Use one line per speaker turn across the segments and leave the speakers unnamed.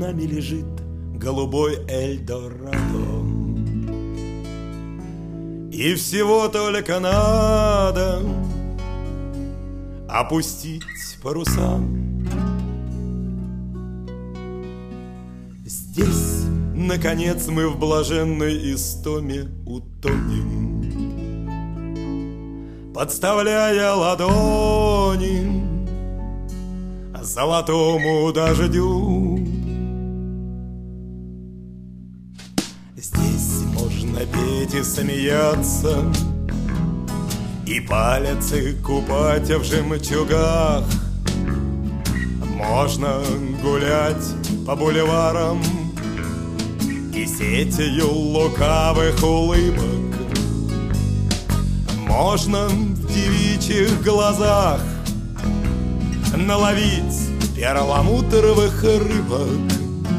нами лежит голубой Эльдорадо. И всего только надо опустить паруса. Здесь, наконец, мы в блаженной истоме утонем, подставляя ладони золотому дождю. Здесь можно петь и смеяться, и пальцы купать в жемчугах. Можно гулять по бульварам и сетью лукавых улыбок. Можно в девичьих глазах наловить перламутровых рыбок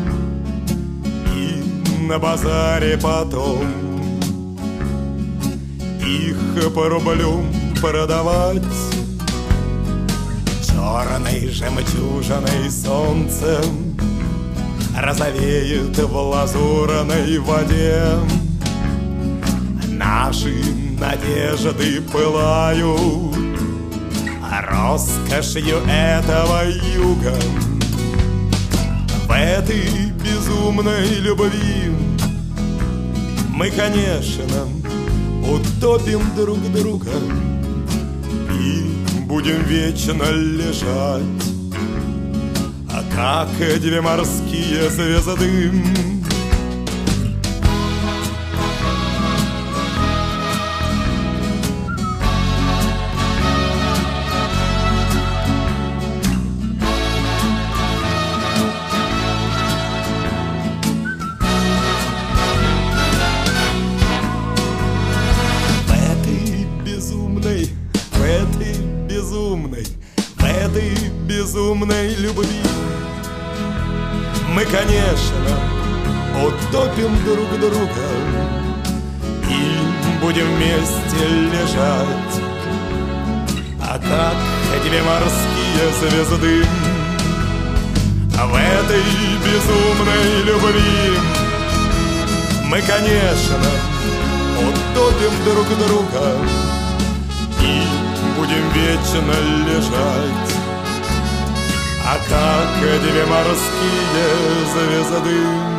и на базаре потом их по рублю продавать. Черной жемчужиной солнцем розовеет в лазурной воде. Наши надежды пылают роскошью этого юга. В этой безумной любви мы, конечно, утопим друг друга и будем вечно лежать, как две морские звезды. В этой безумной любви мы, конечно, утопим друг друга и будем вместе лежать, как две морские звезды. В этой безумной любви мы, конечно, утопим друг друга и будем вечно лежать, как две морские звезды.